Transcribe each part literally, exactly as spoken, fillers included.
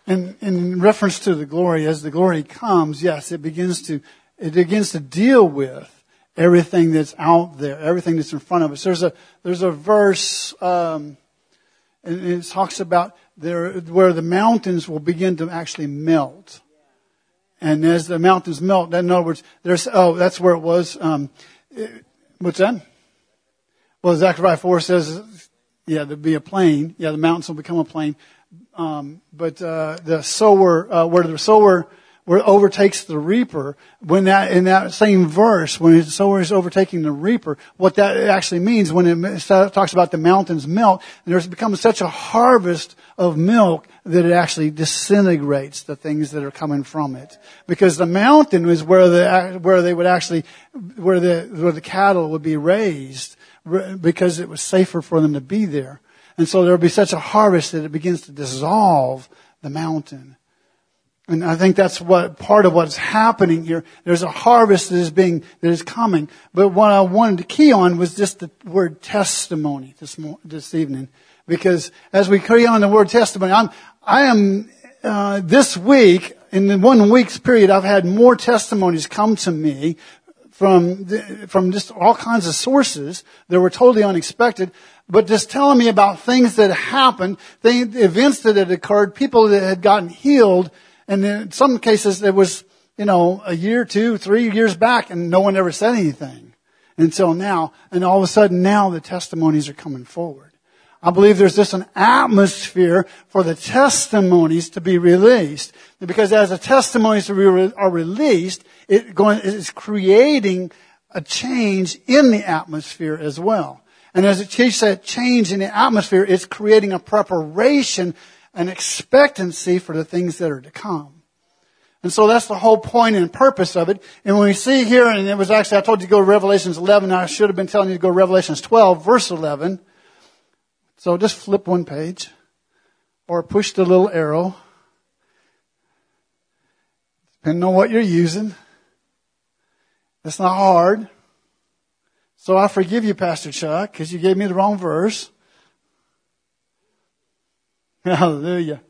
And in reference to the glory, as the glory comes, yes, it begins to, it begins to deal with everything that's out there, everything that's in front of us. There's a, there's a verse, um, and it talks about there, where the mountains will begin to actually melt. And as the mountains melt, in other words, there's, oh, that's where it was, um, it, what's that? Well, Zechariah four says, yeah, there'll be a plain. Yeah, the mountains will become a plain. Um, but, uh, the sower, uh, where the sower, where it overtakes the reaper, when that, in that same verse, when the sower is overtaking the reaper, what that actually means when it talks about the mountains melt, and there's become such a harvest of milk that it actually disintegrates the things that are coming from it. Because the mountain is where the, where they would actually, where the, where the cattle would be raised, because it was safer for them to be there. And so there will be such a harvest that it begins to dissolve the mountain. And I think that's what part of what's happening here. There's a harvest that is being, that is coming. But what I wanted to key on was just the word testimony this mo- this evening. Because as we key on the word testimony, I'm, I am, uh, this week, in the one week's period, I've had more testimonies come to me from, the, from just all kinds of sources that were totally unexpected. But just telling me about things that happened, things, events that had occurred, people that had gotten healed. And in some cases, it was, you know, a year, two, three years back, and no one ever said anything until now. And all of a sudden, now the testimonies are coming forward. I believe there's just an atmosphere for the testimonies to be released. Because as the testimonies are released, it going, it's creating a change in the atmosphere as well. And as it said, change in the atmosphere, it's creating a preparation, an expectancy for the things that are to come. And so that's the whole point and purpose of it. And when we see here, and it was actually, I told you to go to Revelations eleven, I should have been telling you to go to Revelations twelve, verse eleven. So just flip one page, or push the little arrow, depending on what you're using. It's not hard. So I forgive you, Pastor Chuck, because you gave me the wrong verse. Hallelujah.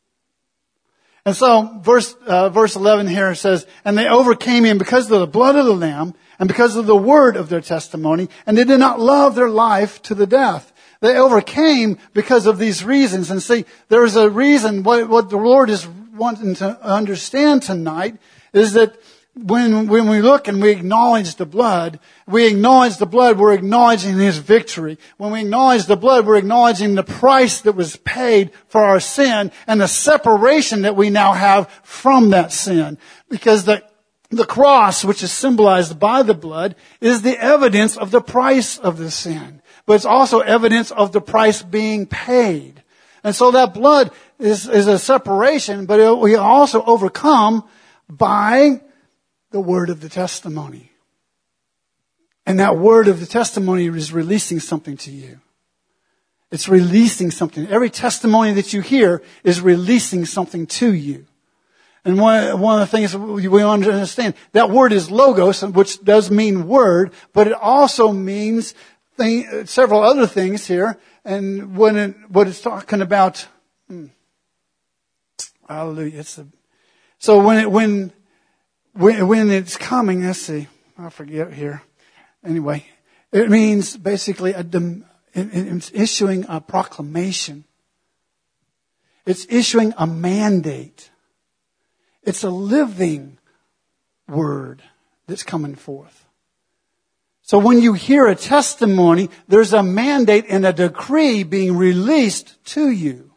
And so verse, uh, verse eleven here says, and they overcame him because of the blood of the Lamb and because of the word of their testimony, and they did not love their life to the death. They overcame because of these reasons. And see, there is a reason, what, what the Lord is wanting to understand tonight is that When, when we look and we acknowledge the blood, we acknowledge the blood, we're acknowledging His victory. When we acknowledge the blood, we're acknowledging the price that was paid for our sin and the separation that we now have from that sin. Because the, the cross, which is symbolized by the blood, is the evidence of the price of the sin. But it's also evidence of the price being paid. And so that blood is, is a separation, but it, we also overcome by the word of the testimony. And that word of the testimony is releasing something to you. It's releasing something. Every testimony that you hear is releasing something to you. And one, one of the things we understand, that word is logos, which does mean word, but it also means thing, several other things here. And when it, what it's talking about, hmm, hallelujah. It's a, so when it, when, When, when it's coming, let's see, I forget here. Anyway, it means basically a, it's issuing a proclamation. It's issuing a mandate. It's a living word that's coming forth. So when you hear a testimony, there's a mandate and a decree being released to you.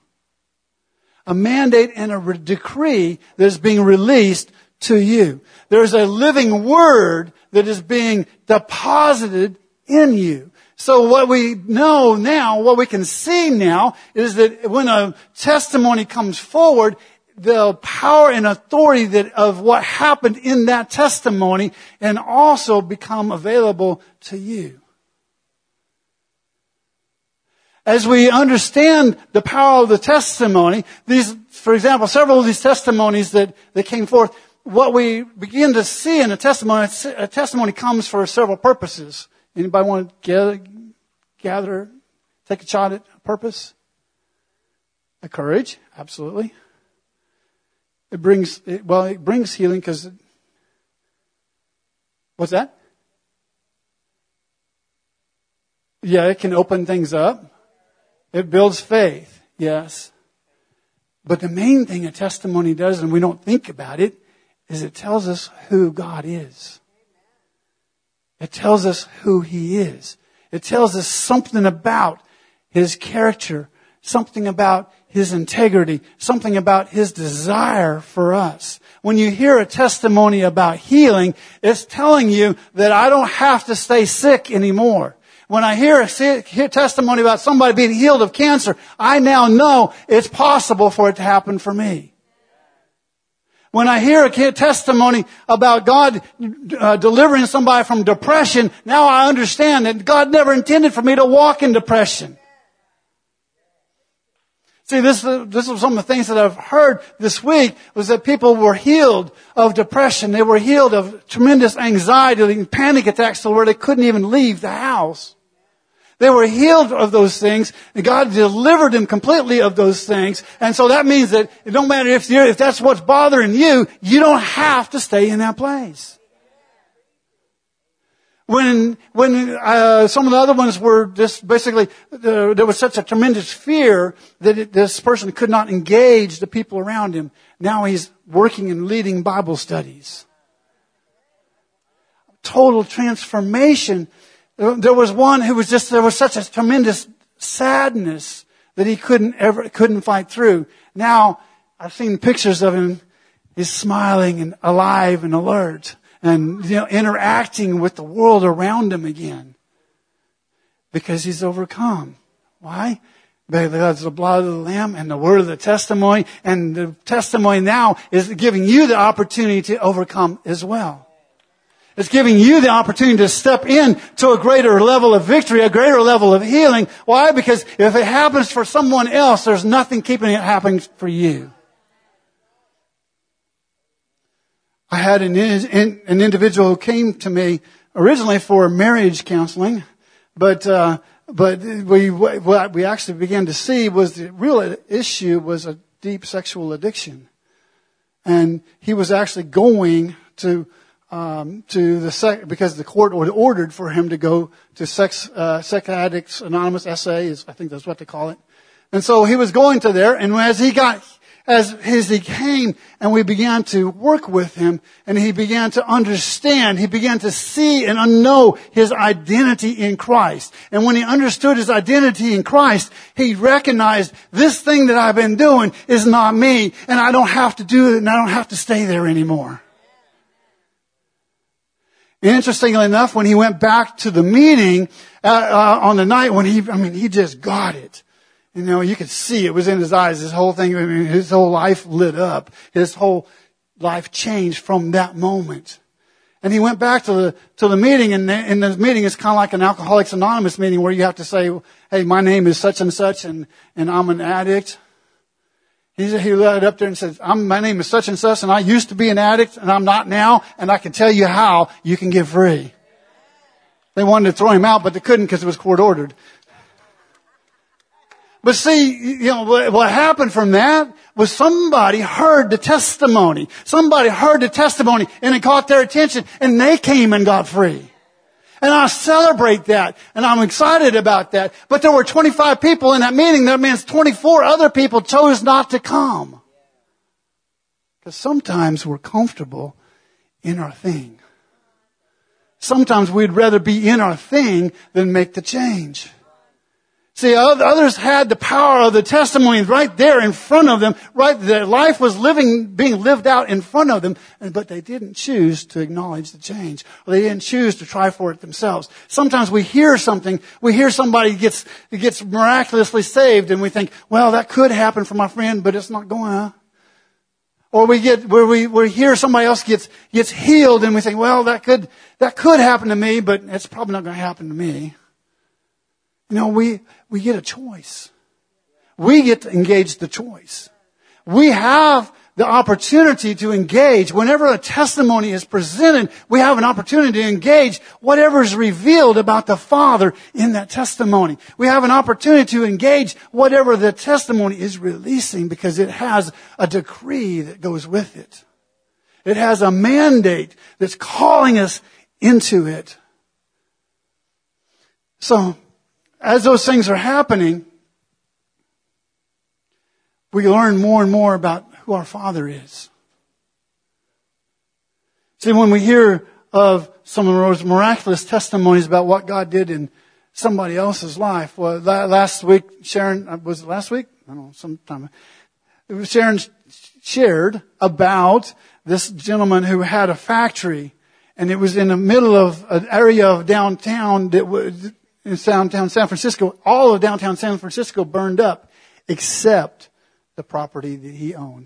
A mandate and a re- decree that is being released to you. There's a living word that is being deposited in you. So what we know now, what we can see now, is that when a testimony comes forward, the power and authority that of what happened in that testimony and also become available to you. As we understand the power of the testimony, these, for example, several of these testimonies that, that came forth, what we begin to see in a testimony, a testimony comes for several purposes. Anybody want to gather, gather, take a shot at a purpose? A courage, absolutely. It brings, it, well, it brings healing because, what's that? Yeah, it can open things up. It builds faith, yes. But the main thing a testimony does, and we don't think about it, is it tells us who God is. It tells us who He is. It tells us something about His character, something about His integrity, something about His desire for us. When you hear a testimony about healing, it's telling you that I don't have to stay sick anymore. When I hear a sick, hear testimony about somebody being healed of cancer, I now know it's possible for it to happen for me. When I hear a testimony about God uh, delivering somebody from depression, now I understand that God never intended for me to walk in depression. See, this, this was some of the things that I've heard this week, was that people were healed of depression. They were healed of tremendous anxiety and panic attacks to where they couldn't even leave the house. They were healed of those things, and God delivered them completely of those things. And so that means that it don't matter if you're, if that's what's bothering you, you don't have to stay in that place. When, when, uh, some of the other ones were just basically, uh, there was such a tremendous fear that it, this person could not engage the people around him. Now he's working and leading Bible studies. Total transformation. There was one who was just, there was such a tremendous sadness that he couldn't ever, couldn't fight through. Now, I've seen pictures of him. He's smiling and alive and alert and, you know, interacting with the world around him again. Because he's overcome. Why? Because the blood of the Lamb and the word of the testimony. And the testimony now is giving you the opportunity to overcome as well. It's giving you the opportunity to step in to a greater level of victory, a greater level of healing. Why? Because if it happens for someone else, there's nothing keeping it happening for you. I had an, an individual who came to me originally for marriage counseling, but uh, but we what we actually began to see was the real issue was a deep sexual addiction, and he was actually going to. Um, to the sec- because the court ordered for him to go to sex uh, sex addicts anonymous S A is I think that's what they call it, and so he was going to there, and as he got as as he came and we began to work with him, and he began to understand, he began to see and know his identity in Christ, and when he understood his identity in Christ, he recognized this thing that I've been doing is not me, and I don't have to do it, and I don't have to stay there anymore. Interestingly enough, when he went back to the meeting uh, uh, on the night when he, I mean, he just got it. You know, you could see it was in his eyes. His whole thing, I mean, his whole life lit up. His whole life changed from that moment. And he went back to the to the meeting, and the, and the meeting is kind of like an Alcoholics Anonymous meeting where you have to say, "Hey, my name is such and such, and and I'm an addict." He he led up there and said, I'm, my name is such and such, and I used to be an addict, and I'm not now, and I can tell you how you can get free. They wanted to throw him out, but they couldn't because it was court ordered. But see, you know, what, what happened from that was somebody heard the testimony. Somebody heard the testimony, and it caught their attention, and they came and got free. And I celebrate that, and I'm excited about that. But there were twenty-five people in that meeting. That means twenty-four other people chose not to come. Because sometimes we're comfortable in our thing. Sometimes we'd rather be in our thing than make the change. See, others had the power of the testimony right there in front of them. Right, their life was living, being lived out in front of them, but they didn't choose to acknowledge the change. Or they didn't choose to try for it themselves. Sometimes we hear something, we hear somebody gets gets miraculously saved, and we think, well, that could happen for my friend, but it's not going to. Or we get where we we hear somebody else gets gets healed, and we think, well, that could that could happen to me, but it's probably not going to happen to me. You know, we, we get a choice. We get to engage the choice. We have the opportunity to engage. Whenever a testimony is presented, we have an opportunity to engage whatever is revealed about the Father in that testimony. We have an opportunity to engage whatever the testimony is releasing because it has a decree that goes with it. It has a mandate that's calling us into it. So, as those things are happening, we learn more and more about who our Father is. See, when we hear of some of those miraculous testimonies about what God did in somebody else's life, well, last week, Sharon, was it last week? I don't know, sometime. Sharon shared about this gentleman who had a factory, and it was in the middle of an area of downtown that was in downtown San Francisco. All of downtown San Francisco burned up, except the property that he owned.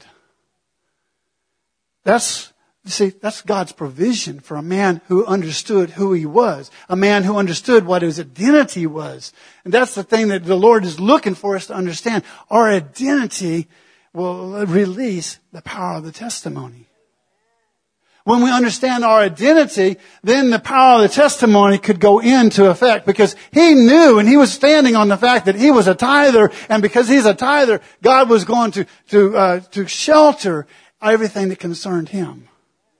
That's, see, that's God's provision for a man who understood who he was. A man who understood what his identity was. And that's the thing that the Lord is looking for us to understand. Our identity will release the power of the testimony. When we understand our identity, then the power of the testimony could go into effect, because he knew and he was standing on the fact that he was a tither, and because he's a tither, God was going to to uh, to shelter everything that concerned him.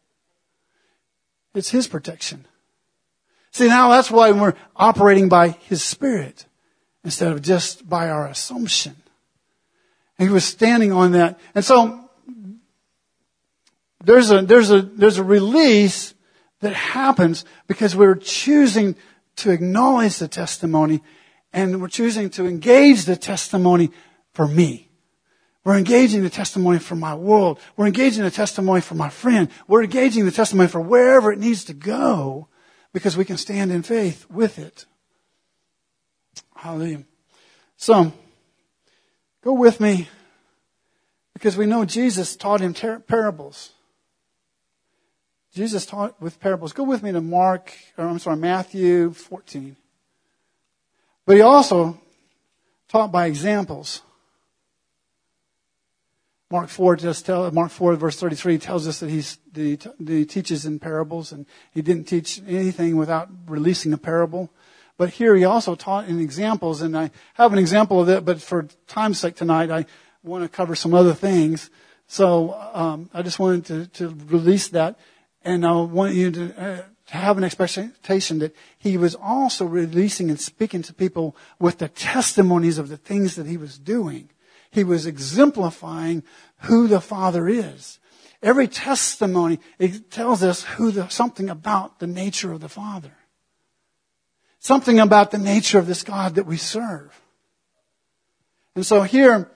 It's his protection. See, now that's why we're operating by his Spirit instead of just by our assumption. And he was standing on that. And so There's a, there's a, there's a release that happens because we're choosing to acknowledge the testimony, and we're choosing to engage the testimony for me. We're engaging the testimony for my world. We're engaging the testimony for my friend. We're engaging the testimony for wherever it needs to go because we can stand in faith with it. Hallelujah. So, go with me, because we know Jesus taught him ter- parables. Jesus taught with parables. Go with me to Mark, or I'm sorry, Matthew fourteen. But he also taught by examples. Mark four just tell Mark four verse thirty-three tells us that he's that he, that he teaches in parables, and he didn't teach anything without releasing a parable. But here he also taught in examples, and I have an example of that. But for time's sake tonight, I want to cover some other things. So um, I just wanted to, to release that. And I want you to, uh, to have an expectation that he was also releasing and speaking to people with the testimonies of the things that he was doing. He was exemplifying who the Father is. Every testimony, it tells us who the, something about the nature of the Father. Something about the nature of this God that we serve. And so here,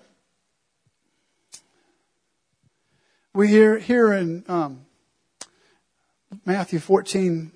we hear here in um, Matthew fourteen,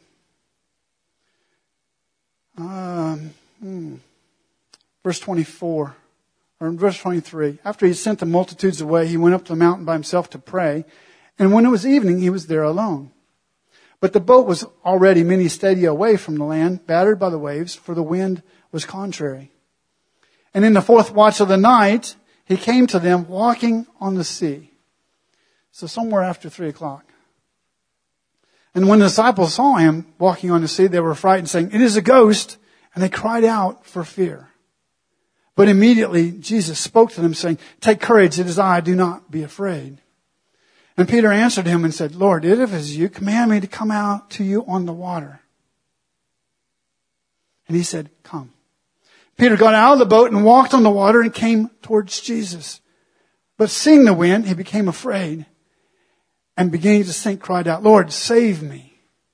um, hmm, verse twenty-four, or verse twenty-three. After he sent the multitudes away, he went up to the mountain by himself to pray. And when it was evening, he was there alone. But the boat was already many stadia away from the land, battered by the waves, for the wind was contrary. And in the fourth watch of the night, he came to them walking on the sea. So somewhere after three o'clock. And when the disciples saw him walking on the sea, they were frightened, saying, "It is a ghost," and they cried out for fear. But immediately Jesus spoke to them, saying, "Take courage, it is I, do not be afraid." And Peter answered him and said, "Lord, if it is you, command me to come out to you on the water." And he said, "Come." Peter got out of the boat and walked on the water and came towards Jesus. But seeing the wind, he became afraid, and beginning to sink, cried out, "Lord, save me."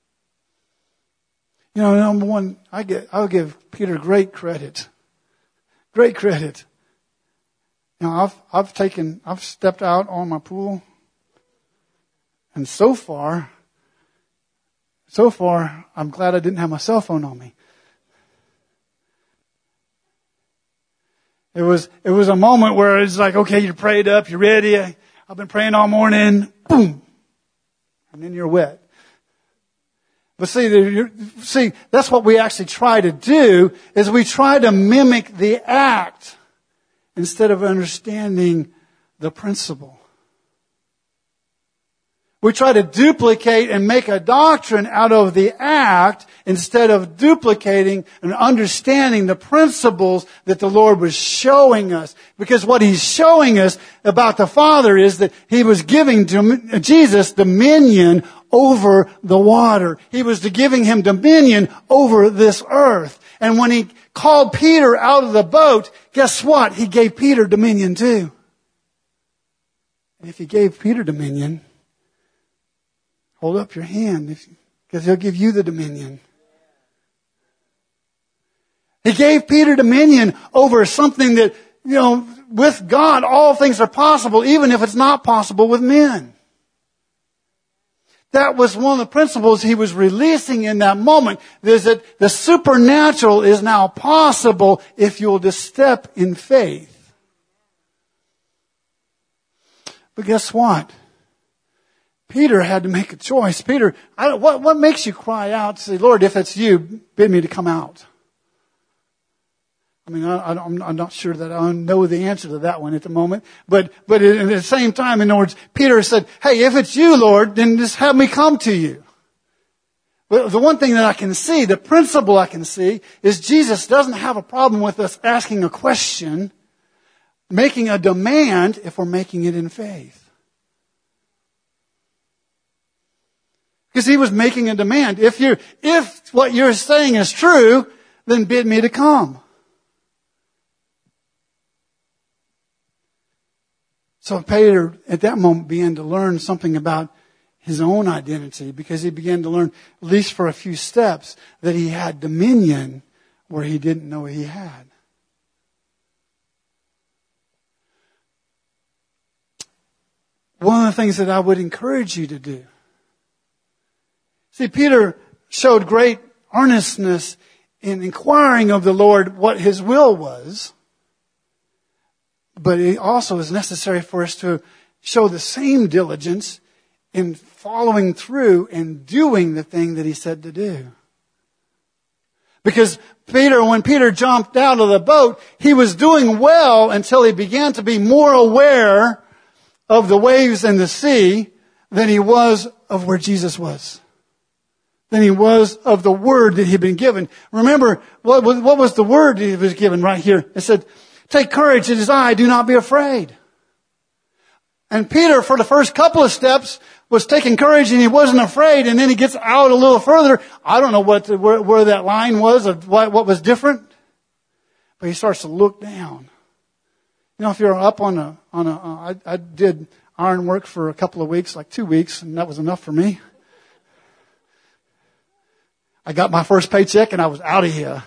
You know, number one, I get, I'll give Peter great credit. Great credit. You know, I've, I've taken, I've stepped out on my pool, and so far, so far, I'm glad I didn't have my cell phone on me. It was, it was a moment where it's like, okay, you're prayed up, you're ready. I've been praying all morning. Boom. And then you're wet. But see, you're, see, that's what we actually try to do, is we try to mimic the act instead of understanding the principle. We try to duplicate and make a doctrine out of the act instead of duplicating and understanding the principles that the Lord was showing us. Because what He's showing us about the Father is that He was giving Jesus dominion over the water. He was giving Him dominion over this earth. And when He called Peter out of the boat, guess what? He gave Peter dominion too. And if He gave Peter dominion, hold up your hand, because He'll give you the dominion. He gave Peter dominion over something that, you know, with God, all things are possible, even if it's not possible with men. That was one of the principles He was releasing in that moment, is that the supernatural is now possible if you'll just step in faith. But guess what? Peter had to make a choice. Peter, I don't, what, what makes you cry out and say, Lord, if it's you, bid me to come out? I mean, I, I I'm not sure that I know the answer to that one at the moment. But, but at the same time, in other words, Peter said, hey, if it's you, Lord, then just have me come to you. But the one thing that I can see, the principle I can see, is Jesus doesn't have a problem with us asking a question, making a demand, if we're making it in faith. Because He was making a demand. If you, if what you're saying is true, then bid me to come. So Peter, at that moment, began to learn something about his own identity, because he began to learn, at least for a few steps, that he had dominion where he didn't know he had. One of the things that I would encourage you to do. See, Peter showed great earnestness in inquiring of the Lord what His will was. But it also is necessary for us to show the same diligence in following through and doing the thing that He said to do. Because Peter, when Peter jumped out of the boat, he was doing well until he began to be more aware of the waves and the sea than he was of where Jesus was. Than he was of the word that he'd been given. Remember, what was, what was the word that he was given right here? It said, take courage, it is I, do not be afraid. And Peter, for the first couple of steps, was taking courage and he wasn't afraid. And then he gets out a little further. I don't know what the, where, where that line was of what, what was different. But he starts to look down. You know, if you're up on a, on a, uh, I, I did iron work for a couple of weeks, like two weeks, and that was enough for me. I got my first paycheck and I was out of here.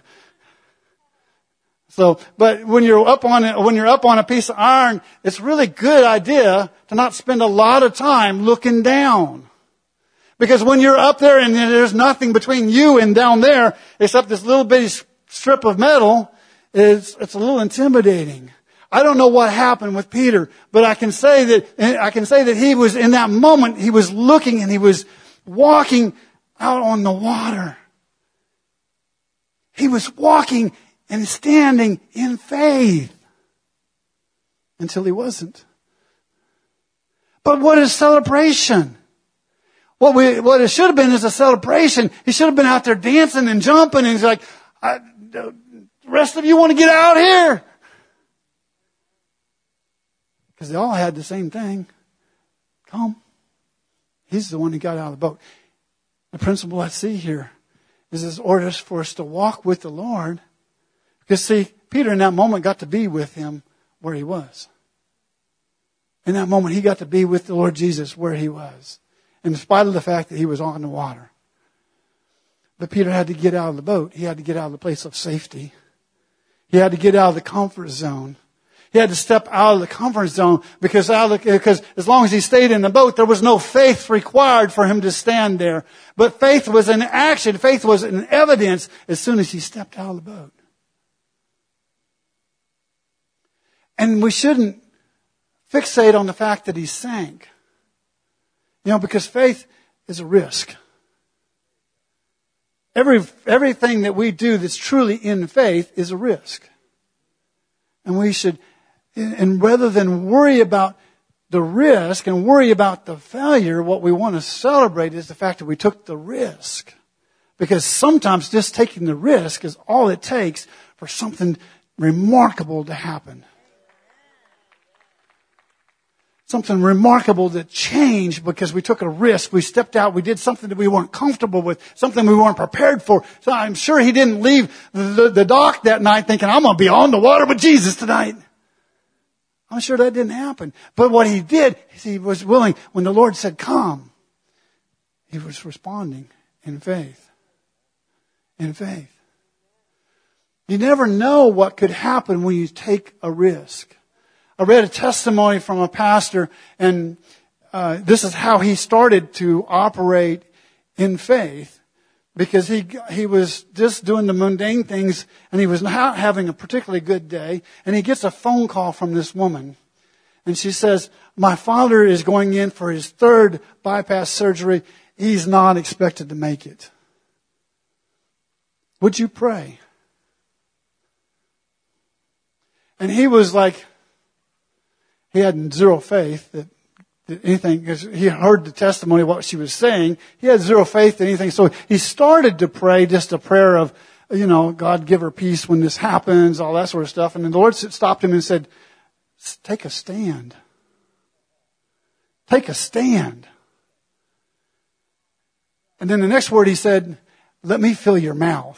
So, but when you're up on it, when you're up on a piece of iron, it's a really good idea to not spend a lot of time looking down. Because when you're up there and there's nothing between you and down there except this little bitty strip of metal, it's, it's a little intimidating. I don't know what happened with Peter, but I can say that, I can say that he was in that moment, he was looking and he was walking out on the water. He was walking and standing in faith until he wasn't. But what is celebration? What we, what it should have been is a celebration. He should have been out there dancing and jumping, and he's like, I, the rest of you want to get out here? Because they all had the same thing. Come. He's the one who got out of the boat. The principle I see here is His orders for us to walk with the Lord. Because see, Peter in that moment got to be with Him where he was. In that moment, he got to be with the Lord Jesus where he was. In spite of the fact that he was on the water. But Peter had to get out of the boat. He had to get out of the place of safety. He had to get out of the comfort zone. He had to step out of the comfort zone because, out of the, because as long as he stayed in the boat, there was no faith required for him to stand there. But faith was in action. Faith was in evidence as soon as he stepped out of the boat. And we shouldn't fixate on the fact that he sank. You know, because faith is a risk. Every, everything that we do that's truly in faith is a risk. And we should, and rather than worry about the risk and worry about the failure, what we want to celebrate is the fact that we took the risk. Because sometimes just taking the risk is all it takes for something remarkable to happen. Something remarkable that changed because we took a risk. We stepped out. We did something that we weren't comfortable with, something we weren't prepared for. So I'm sure he didn't leave the, the, the dock that night thinking, I'm going to be on the water with Jesus tonight. I'm sure that didn't happen. But what he did is he was willing, when the Lord said, come, he was responding in faith. In faith. You never know what could happen when you take a risk. I read a testimony from a pastor, and uh, this is how he started to operate in faith, because he he was just doing the mundane things, and he was not having a particularly good day, and he gets a phone call from this woman, and she says, my father is going in for his third bypass surgery. He's not expected to make it. Would you pray? And he was like, he had zero faith that, that anything, because he heard the testimony of what she was saying. He had zero faith in anything. So he started to pray just a prayer of, you know, God give her peace when this happens, all that sort of stuff. And then the Lord stopped him and said, take a stand. Take a stand. And then the next word he said, let me fill your mouth.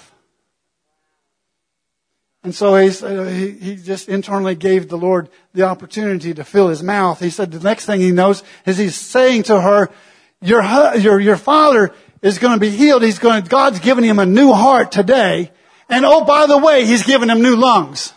And so he, he, he just internally gave the Lord the opportunity to fill his mouth. He said the next thing he knows is he's saying to her, your, your, your father is going to be healed. He's going to, God's given him a new heart today. And oh, by the way, he's given him new lungs.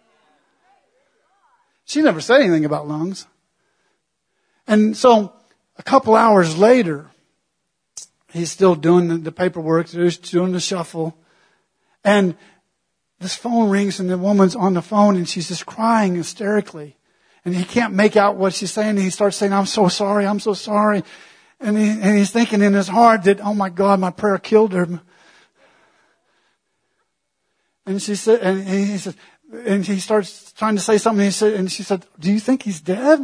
She never said anything about lungs. And so a couple hours later, he's still doing the, the paperwork, he's doing the shuffle. And this phone rings and the woman's on the phone and she's just crying hysterically. And he can't make out what she's saying. And he starts saying, I'm so sorry, I'm so sorry. And, he, and he's thinking in his heart that, oh my God, my prayer killed her. And she said, and he said, and he starts trying to say something. He said, and she said, do you think he's dead?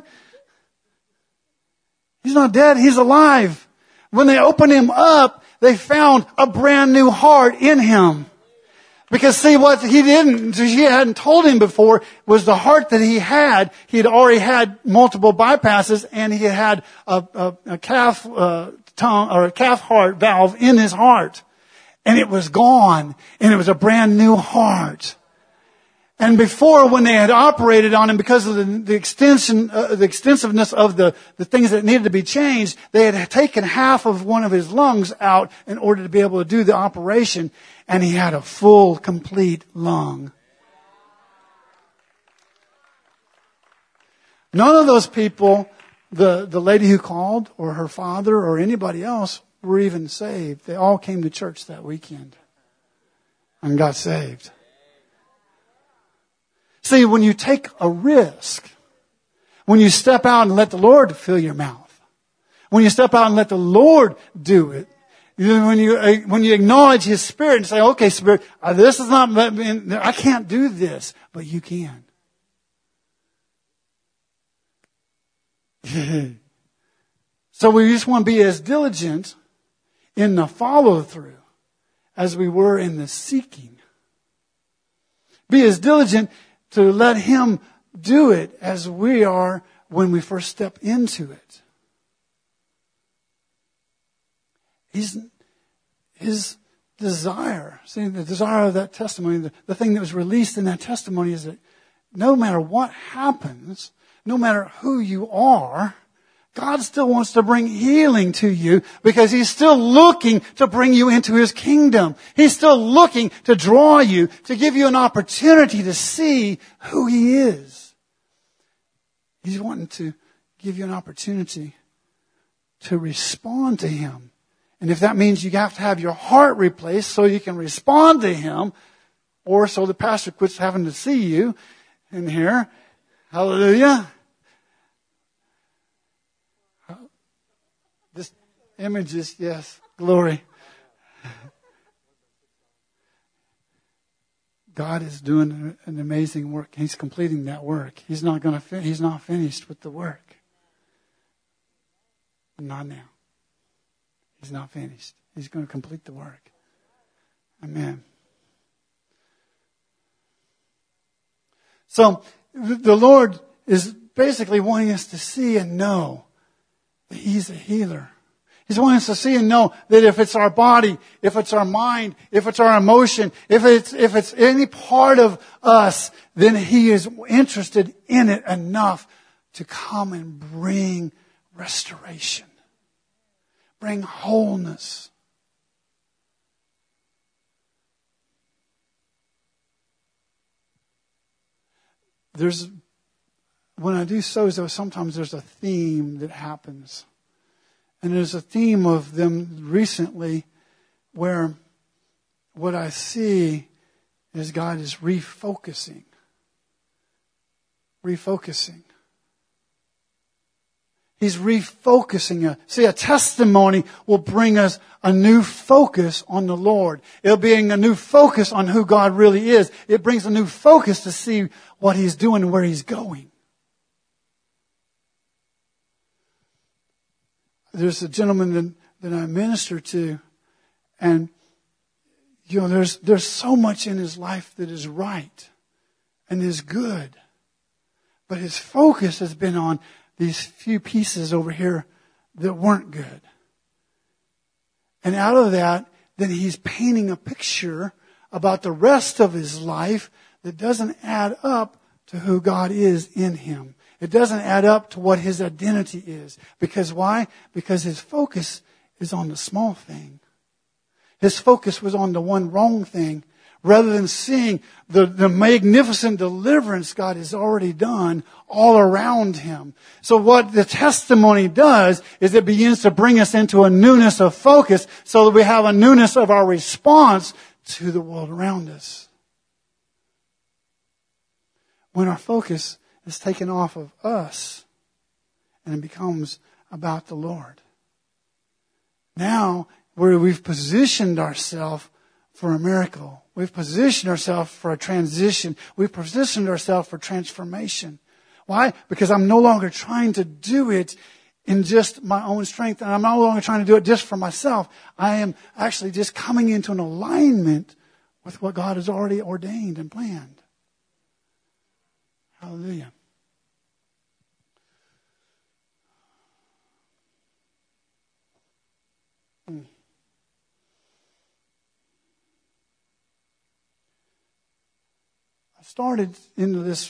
He's not dead, he's alive. When they opened him up, they found a brand new heart in him. Because see, what he didn't, she hadn't told him before was the heart that he had. He had already had multiple bypasses, and he had a, a, a calf uh, tongue or a calf heart valve in his heart, and it was gone, and it was a brand new heart. And before, when they had operated on him, because of the, the extension, uh, the extensiveness of the, the things that needed to be changed, they had taken half of one of his lungs out in order to be able to do the operation. And he had a full, complete lung. None of those people, the, the lady who called, or her father, or anybody else, were even saved. They all came to church that weekend and got saved. See, when you take a risk, when you step out and let the Lord fill your mouth, when you step out and let the Lord do it, when you when you acknowledge His Spirit and say, okay, Spirit, this is not, I can't do this, but you can. So we just want to be as diligent in the follow through as we were in the seeking. Be as diligent to let Him do it as we are when we first step into it. He's, his desire, see, the desire of that testimony, the, the thing that was released in that testimony is that no matter what happens, no matter who you are, God still wants to bring healing to you because He's still looking to bring you into His kingdom. He's still looking to draw you, to give you an opportunity to see who He is. He's wanting to give you an opportunity to respond to Him. And if that means you have to have your heart replaced so you can respond to Him, or so the pastor quits having to see you in here, hallelujah. This image is, yes, glory. God is doing an amazing work. He's completing that work. He's not going to. Fin- he's not finished with the work. Not now. He's not finished. He's going to complete the work. Amen. So the Lord is basically wanting us to see and know that He's a healer. He's wanting us to see and know that if it's our body, if it's our mind, if it's our emotion, if it's, if it's any part of us, then He is interested in it enough to come and bring restoration, bring wholeness. There's, when I do sozo, sometimes there's a theme that happens. And there's a theme of them recently where what I see is God is refocusing. Refocusing. He's refocusing us. See, a testimony will bring us a new focus on the Lord. It'll bring a new focus on who God really is. It brings a new focus to see what He's doing and where He's going. There's a gentleman that, that I minister to, and you know, there's there's so much in his life that is right and is good. But his focus has been on these few pieces over here that weren't good. And out of that, then he's painting a picture about the rest of his life that doesn't add up to who God is in him. It doesn't add up to what his identity is. Because why? Because his focus is on the small thing. His focus was on the one wrong thing, rather than seeing the, the magnificent deliverance God has already done all around him. So what the testimony does is it begins to bring us into a newness of focus so that we have a newness of our response to the world around us. When our focus is taken off of us and it becomes about the Lord. Now, where we've positioned ourselves for a miracle. We've positioned ourselves for a transition. We've positioned ourselves for transformation. Why? Because I'm no longer trying to do it in just my own strength, and I'm no longer trying to do it just for myself. I am actually just coming into an alignment with what God has already ordained and planned. Hallelujah. Hmm. I started into this,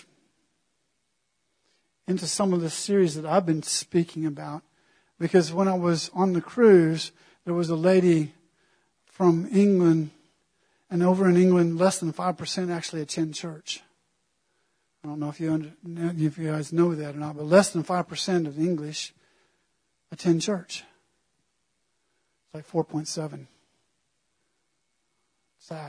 into some of the series that I've been speaking about, because when I was on the cruise, there was a lady from England, and over in England, less than five percent actually attend church. I don't know if you under, if you guys know that or not, but less than five percent of the English attend church. It's like four point seven. Sad.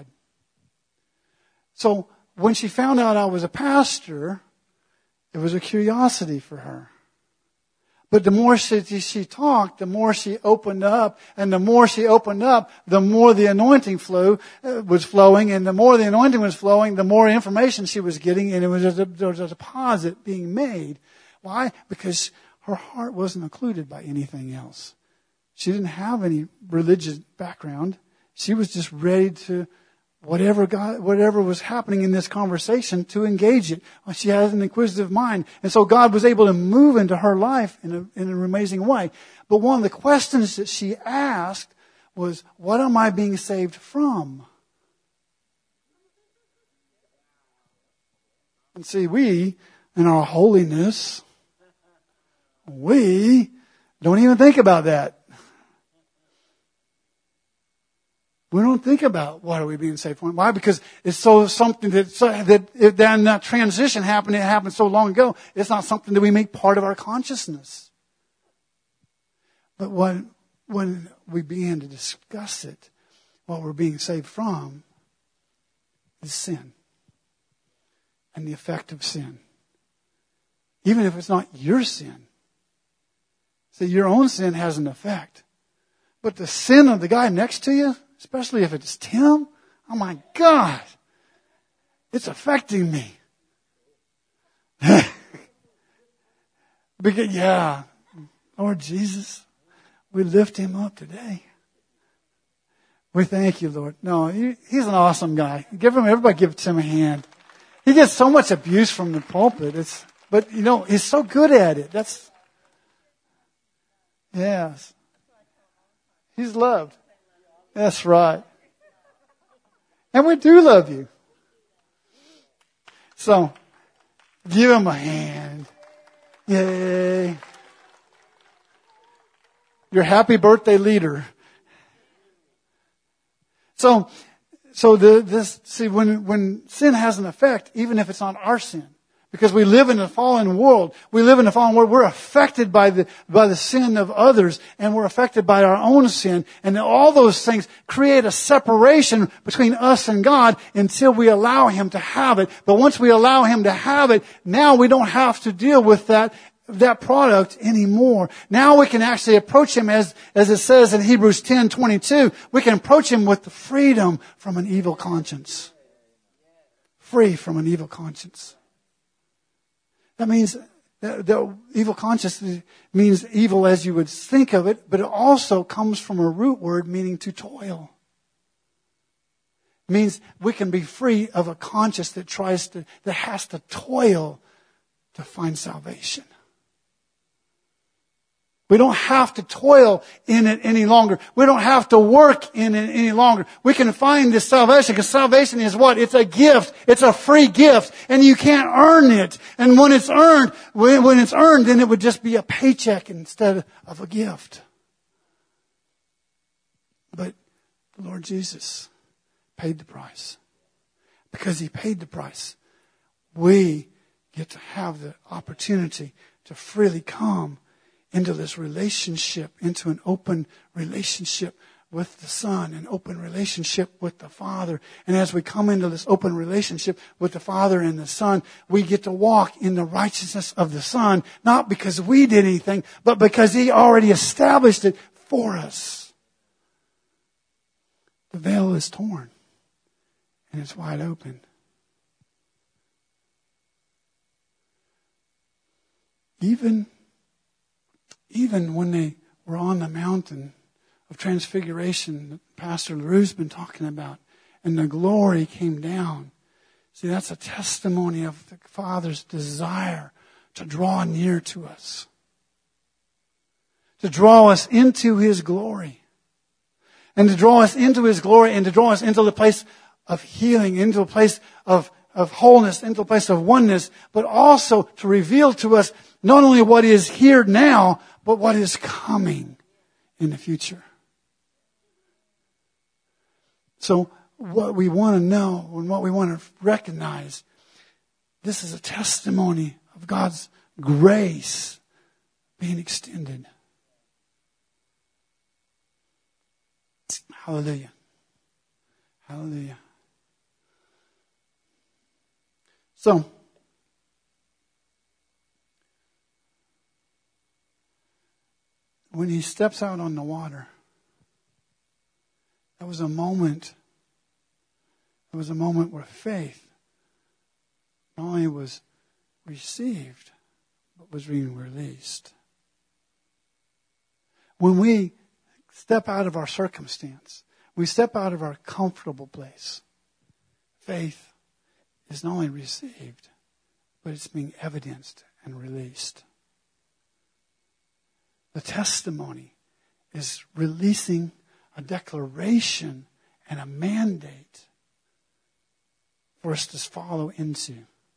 So when she found out I was a pastor, it was a curiosity for her. But the more she, she talked, the more she opened up, and the more she opened up, the more the anointing flow uh, was flowing, and the more the anointing was flowing, the more information she was getting, and it was a, there was a deposit being made. Why? Because her heart wasn't occluded by anything else. She didn't have any religious background. She was just ready to Whatever God, whatever was happening in this conversation, to engage it. She has an inquisitive mind. And so God was able to move into her life in, a, in an amazing way. But one of the questions that she asked was, what am I being saved from? And see, we, in our holiness, we don't even think about that. We don't think about what are we being saved from. Why? Because it's so something that, so, that it, then that transition happened, it happened so long ago, it's not something that we make part of our consciousness. But when, when we begin to discuss it, what we're being saved from is sin. And the effect of sin. Even if it's not your sin. See, your own sin has an effect. But the sin of the guy next to you, especially if it's Tim, oh my God, it's affecting me. Because, yeah, Lord Jesus, we lift him up today. We thank you, Lord. No, he, he's an awesome guy. Give him, everybody give him a hand. He gets so much abuse from the pulpit. It's, but you know, he's so good at it. That's, yes. He's loved. That's right. And we do love you. So, give him a hand. Yay. Your happy birthday leader. So, so the, this, see, when, when sin has an effect, even if it's not our sin, because we live in a fallen world, we live in a fallen world, we're affected by the, by the sin of others, and we're affected by our own sin, and all those things create a separation between us and God until we allow Him to have it. But once we allow Him to have it, now we don't have to deal with that that product anymore. Now we can actually approach Him as, as it says in Hebrews ten twenty-two, we can approach Him with the freedom from an evil conscience. Free from an evil conscience. That means that the evil conscience means evil as you would think of it, but it also comes from a root word meaning to toil. It means we can be free of a conscience that tries to, that has to toil to find salvation. We don't have to toil in it any longer. We don't have to work in it any longer. We can find this salvation because salvation is what? It's a gift. It's a free gift. And you can't earn it. And when it's earned, when, when it's earned, then it would just be a paycheck instead of a gift. But the Lord Jesus paid the price. Because He paid the price, we get to have the opportunity to freely come into this relationship, into an open relationship with the Son, an open relationship with the Father. And as we come into this open relationship with the Father and the Son, we get to walk in the righteousness of the Son, not because we did anything, but because He already established it for us. The veil is torn, and it's wide open. Even Even when they were on the mountain of transfiguration that Pastor LaRue's been talking about, and the glory came down. See, that's a testimony of the Father's desire to draw near to us. To draw us into His glory. And to draw us into His glory and to draw us into the place of healing, into a place of, of wholeness, into a place of oneness, but also to reveal to us not only what is here now, but what is coming in the future. So what we want to know and what we want to recognize, this is a testimony of God's grace being extended. Hallelujah. Hallelujah. So, when He steps out on the water, that was a moment, it was a moment where faith not only was received, but was being released. When we step out of our circumstance, we step out of our comfortable place, faith is not only received, but it's being evidenced and released. The testimony is releasing a declaration and a mandate for us to follow into.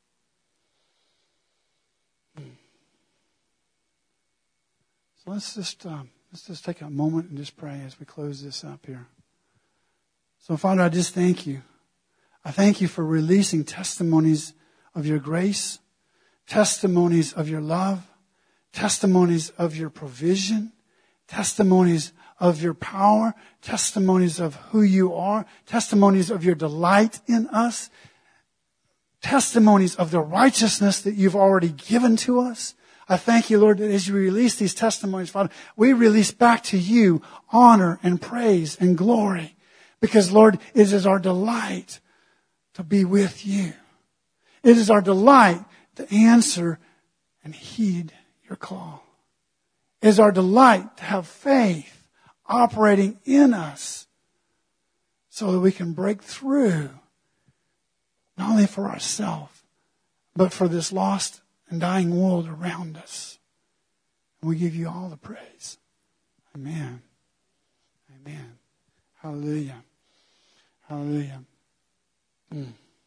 So let's just um, let's just take a moment and just pray as we close this up here. So Father, I just thank You. I thank You for releasing testimonies of Your grace, testimonies of Your love, testimonies of Your provision, testimonies of Your power, testimonies of who You are, testimonies of Your delight in us, testimonies of the righteousness that You've already given to us. I thank You, Lord, that as You release these testimonies, Father, we release back to You honor and praise and glory. Because, Lord, it is our delight to be with You. It is our delight to answer and heed Your call. is our delight to have faith operating in us so that we can break through, not only for ourselves, but for this lost and dying world around us. And we give you all the praise. Amen. Amen. Hallelujah. Hallelujah. Mm.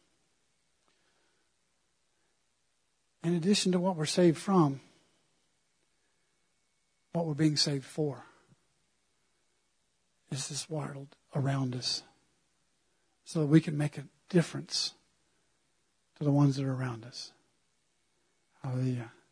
In addition to what we're saved from, what we're being saved for is this world around us, so that we can make a difference to the ones that are around us. Hallelujah.